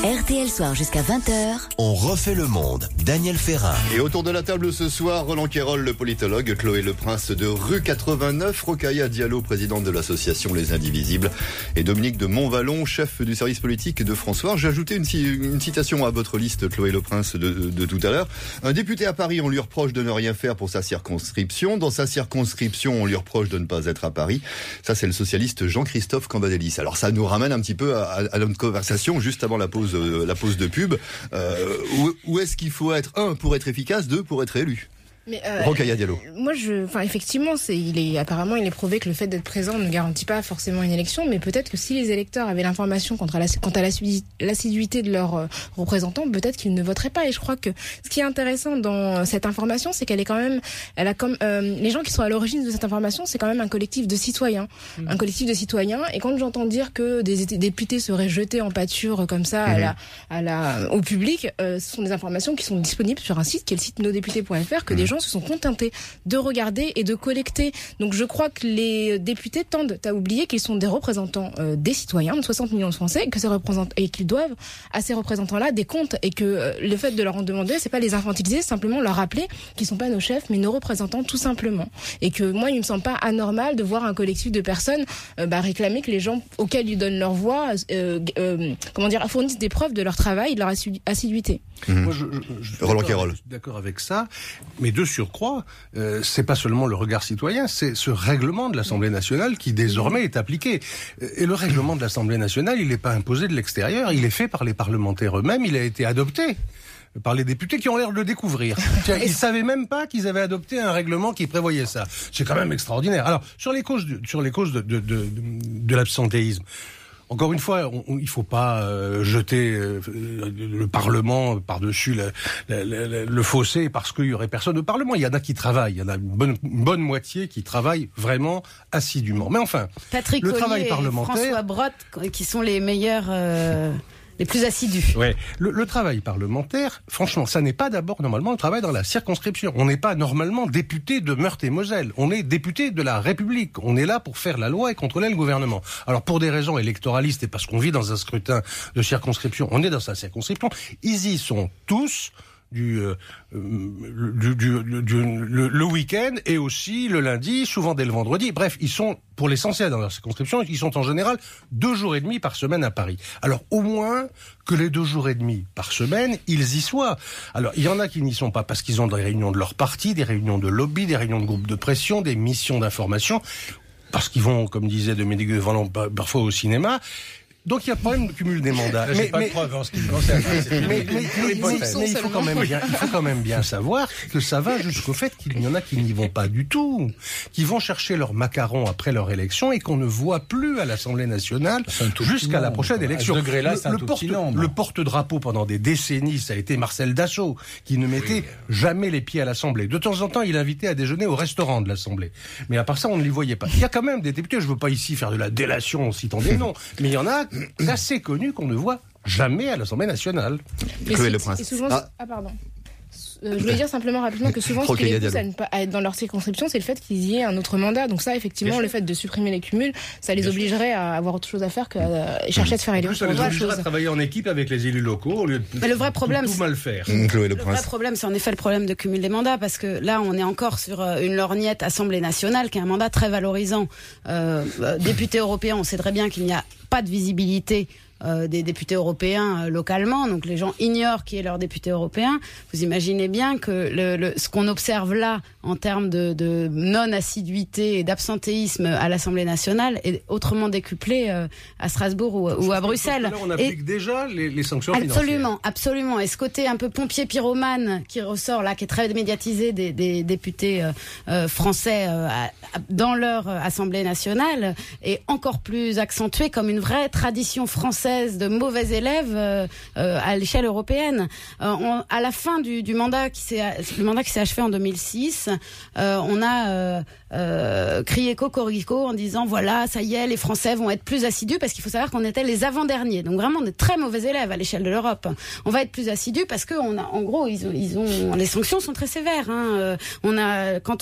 RTL Soir jusqu'à 20h. On refait le monde. Daniel Ferrin. Et autour de la table ce soir, Roland Quérol, le politologue, Chloé Leprince de rue 89, Rokhaya Diallo, présidente de l'association Les Indivisibles, et Dominique de Montvalon, chef du service politique de François. J'ai ajouté une citation à votre liste, Chloé Leprince, de tout à l'heure. Un député à Paris, on lui reproche de ne rien faire pour sa circonscription. Dans sa circonscription, on lui reproche de ne pas être à Paris. Ça, c'est le socialiste Jean-Christophe Cambadélis. Alors ça nous ramène un petit peu à notre conversation juste avant la pause de pub. Où est-ce qu'il faut être, pour être efficace, pour être élu? Mais Rokhaya Diallo. Moi, effectivement, apparemment, il est prouvé que le fait d'être présent ne garantit pas forcément une élection, mais peut-être que si les électeurs avaient l'information quant à l'assiduité de leurs représentants, peut-être qu'ils ne voteraient pas. Et je crois que ce qui est intéressant dans cette information, c'est qu'elle est quand même, les gens qui sont à l'origine de cette information, c'est quand même un collectif de citoyens, Et quand j'entends dire que des députés seraient jetés en pâture comme ça au public, ce sont des informations qui sont disponibles sur un site qui est le site nosdéputés.fr, que des gens se sont contentés de regarder et de collecter. Donc je crois que les députés tendent à oublier qu'ils sont des représentants des citoyens, de 60 millions de Français, et qu'ils doivent à ces représentants-là des comptes, et que le fait de leur en demander, c'est pas les infantiliser, c'est simplement leur rappeler qu'ils sont pas nos chefs, mais nos représentants tout simplement. Et que moi, il me semble pas anormal de voir un collectif de personnes réclamer que les gens auxquels ils donnent leur voix fournissent des preuves de leur travail, de leur assiduité. Moi, je Roland Quérol. suis d'accord avec ça, mais de surcroît, c'est pas seulement le regard citoyen, c'est ce règlement de l'Assemblée nationale qui désormais est appliqué. Et le règlement de l'Assemblée nationale, il n'est pas imposé de l'extérieur, il est fait par les parlementaires eux-mêmes, il a été adopté par les députés qui ont l'air de le découvrir. Ils savaient même pas qu'ils avaient adopté un règlement qui prévoyait ça. C'est quand même extraordinaire. Alors, sur les causes de l'absentéisme, encore une fois, il faut pas jeter le Parlement par-dessus le fossé parce qu'il y aurait personne au Parlement. Il y en a qui travaillent, il y en a une bonne moitié qui travaillent vraiment assidûment. Mais enfin, Patrick le Collier travail et parlementaire, François Brotte, qui sont les meilleurs, les plus assidus. Ouais, le travail parlementaire, franchement, ça n'est pas d'abord normalement le travail dans la circonscription. On n'est pas normalement député de Meurthe-et-Moselle. On est député de la République. On est là pour faire la loi et contrôler le gouvernement. Alors pour des raisons électoralistes et parce qu'on vit dans un scrutin de circonscription, on est dans sa circonscription. Ils y sont tous le week-end et aussi le lundi, souvent dès le vendredi. Bref, ils sont, pour l'essentiel dans leur circonscription, ils sont en général 2 jours et demi par semaine à Paris. Alors au moins que les 2 jours et demi par semaine, ils y soient. Alors il y en a qui n'y sont pas parce qu'ils ont des réunions de leur parti, des réunions de lobby, des réunions de groupes de pression, des missions d'information, parce qu'ils vont, comme disait Dominique de Montvalon, parfois au cinéma. Donc il y a problème de cumul des mandats. Là, j'ai pas de preuve en ce qui me concerne. Mais il faut quand même bien savoir que ça va jusqu'au fait qu'il y en a qui n'y vont pas du tout, qui vont chercher leur macaron après leur élection et qu'on ne voit plus à l'Assemblée nationale jusqu'à la prochaine élection. À ce degré-là, c'est un tout petit nombre. Le porte-drapeau pendant des décennies, ça a été Marcel Dassault, qui ne mettait jamais les pieds à l'Assemblée. De temps en temps, il invitait à déjeuner au restaurant de l'Assemblée. Mais à part ça, on ne les voyait pas. Il y a quand même des députés, je ne veux pas ici faire de la délation en citant des noms, mais il y en a assez connus qu'on ne voit jamais à l'Assemblée nationale. Chloé Leprince. Pardon. Je voulais dire simplement rapidement que souvent, ce qui les pousse à être dans leur circonscription, c'est le fait qu'ils y aient un autre mandat. Donc ça, effectivement, le fait de supprimer les cumuls, ça les obligerait à avoir autre chose à faire qu'à chercher à se faire élire. Ça les obligerait à travailler en équipe avec les élus locaux au lieu de Mais le vrai problème, tout mal faire. Chloé Le Leprince. vrai problème, c'est en effet le problème de cumul des mandats, parce que là, on est encore sur une lorgnette Assemblée nationale, qui est un mandat très valorisant. Député européen, on sait très bien qu'il n'y a pas de visibilité des députés européens localement, donc les gens ignorent qui est leur député européen. Vous imaginez bien que ce qu'on observe là en termes de non-assiduité et d'absentéisme à l'Assemblée nationale est autrement décuplé à Strasbourg ou à Bruxelles. Là, on applique déjà les sanctions financières. Absolument. Et ce côté un peu pompier pyromane qui ressort là, qui est très médiatisé des députés français dans leur Assemblée nationale, est encore plus accentué comme une vraie tradition française de mauvais élèves à l'échelle européenne. À la fin du mandat le mandat qui s'est achevé en 2006, on a crié cocorico en disant voilà, ça y est, les Français vont être plus assidus, parce qu'il faut savoir qu'on était les avant-derniers. Donc vraiment des très mauvais élèves à l'échelle de l'Europe. On va être plus assidus parce que en gros ils ont les sanctions sont très sévères. Quand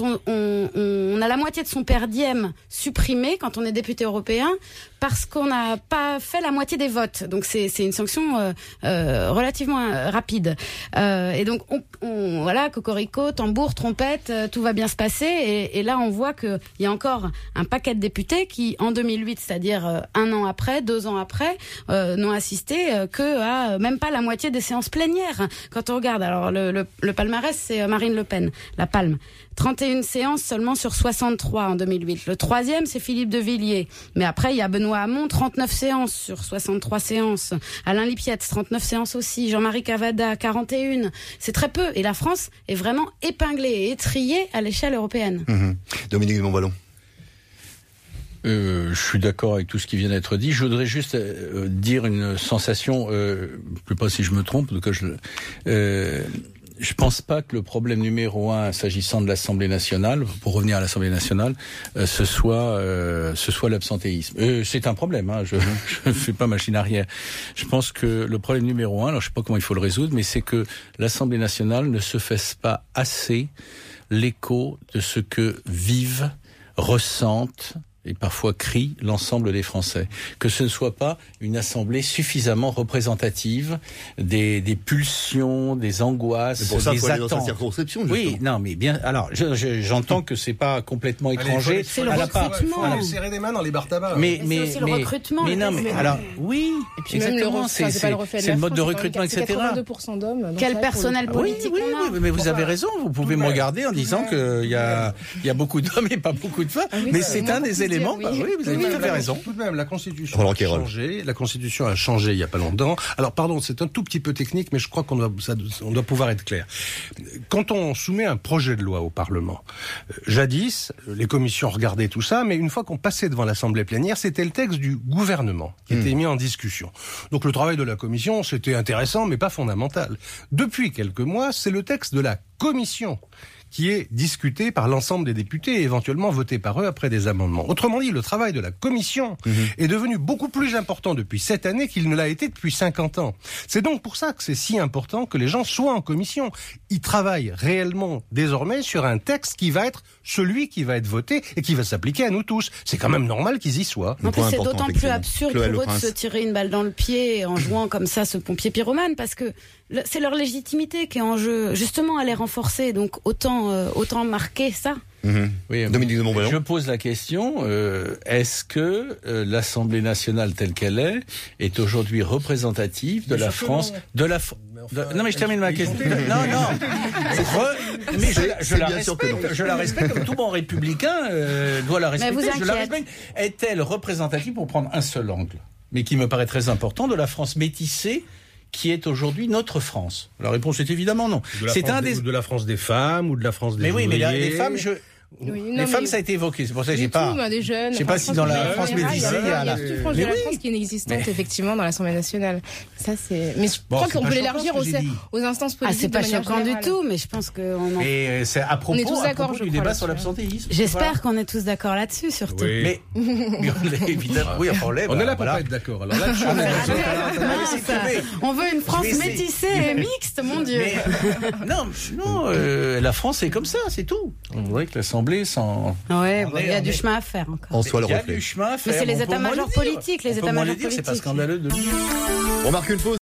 on a la moitié de son per diem supprimé quand on est député européen, parce qu'on n'a pas fait la moitié des votes. vote. Donc c'est une sanction relativement rapide. Et donc voilà, cocorico, tambour, trompette, tout va bien se passer. Et là on voit qu'il y a encore un paquet de députés qui en 2008, c'est-à-dire 1 an après, 2 ans après, n'ont assisté que à même pas la moitié des séances plénières. Quand on regarde, alors le palmarès, c'est Marine Le Pen, la Palme. 31 séances seulement sur 63 en 2008. Le 3e, c'est Philippe de Villiers. Mais après, il y a Benoît Hamon, 39 séances sur 63 séances. Alain Lipietz, 39 séances aussi. Jean-Marie Cavada, 41. C'est très peu. Et la France est vraiment épinglée et étrillée à l'échelle européenne. Dominique de Montvalon. Je suis d'accord avec tout ce qui vient d'être dit. Je voudrais juste dire une sensation, je ne sais pas si je me trompe, en tout cas je pense pas que le problème numéro 1, s'agissant de l'Assemblée nationale, pour revenir à l'Assemblée nationale, ce soit l'absentéisme. C'est un problème, hein, je ne fais pas machine arrière. Je pense que le problème numéro 1, alors je sais pas comment il faut le résoudre, mais c'est que l'Assemblée nationale ne se fasse pas assez l'écho de ce que vivent, ressentent et parfois crient l'ensemble des Français. Que ce ne soit pas une assemblée suffisamment représentative des pulsions, des angoisses, des attentes. C'est pour ça qu'il faut aller dans sa circonscription, justement. Oui, non, mais bien. Alors, j'entends que c'est pas complètement étranger. C'est le recrutement. Il faut serrer des mains dans les bars tabac. Mais c'est aussi le recrutement. Mais non, mais alors, oui. Et puis exactement, c'est le mode de recrutement, etc. 82% d'hommes. Quel personnel politique oui, mais vous avez raison. Vous pouvez me regarder en disant qu'il y a beaucoup d'hommes et pas beaucoup de femmes. Mais c'est un des éléments. Oui, vous avez tout à fait raison. Tout de même, la Constitution a changé. La Constitution a changé il y a pas longtemps. Alors, pardon, c'est un tout petit peu technique, mais je crois qu'on doit pouvoir être clair. Quand on soumet un projet de loi au Parlement, jadis, les commissions regardaient tout ça, mais une fois qu'on passait devant l'Assemblée plénière, c'était le texte du gouvernement qui était mis en discussion. Donc, le travail de la commission, c'était intéressant, mais pas fondamental. Depuis quelques mois, c'est le texte de la commission qui est discuté par l'ensemble des députés et éventuellement voté par eux après des amendements. Autrement dit, le travail de la commission est devenu beaucoup plus important depuis cette année qu'il ne l'a été depuis 50 ans. C'est donc pour ça que c'est si important que les gens soient en commission. Ils travaillent réellement désormais sur un texte qui va être celui qui va être voté et qui va s'appliquer à nous tous. C'est quand même normal qu'ils y soient. En plus, c'est d'autant plus absurde pour eux de se tirer une balle dans le pied en jouant comme ça ce pompier pyromane, parce que c'est leur légitimité qui est en jeu. Justement, elle est renforcée, donc autant marquer ça. Oui, Dominique de Montvalon. Je pose la question, est-ce que l'Assemblée nationale telle qu'elle est aujourd'hui représentative de la France, non mais je termine ma question. Mais je la respecte comme tout bon républicain doit la respecter. Je la respecte. Est-elle représentative, pour prendre un seul angle, mais qui me paraît très important, de la France métissée qui est aujourd'hui notre France? La réponse est évidemment non. De la France des femmes ou de la France des ouvriers. Mais oui, mais les femmes, les femmes, ça a été évoqué. C'est pour ça que j'ai pas. Des jeunes. Je sais pas si dans la France métissée, il y a toute frange de la France qui est inexistante effectivement dans l'Assemblée nationale. Ça c'est. Mais je pense qu'on peut l'élargir aux instances politiques. C'est pas choquant du tout, mais je pense qu'on. Et c'est à propos du débat sur l'absentéisme. J'espère qu'on est tous d'accord là-dessus, surtout. Mais évidemment, oui, on est là pour pas être d'accord. Alors là, on veut une France métissée et mixte, mon Dieu. Non, la France est comme ça, c'est tout. On voudrait que l'Assemblée sans. Ouais, il y a du chemin à faire encore. En soi, le reflet. Il y a du chemin à faire. Mais c'est les états-majors politiques, c'est pas scandaleux de. On marque une pause.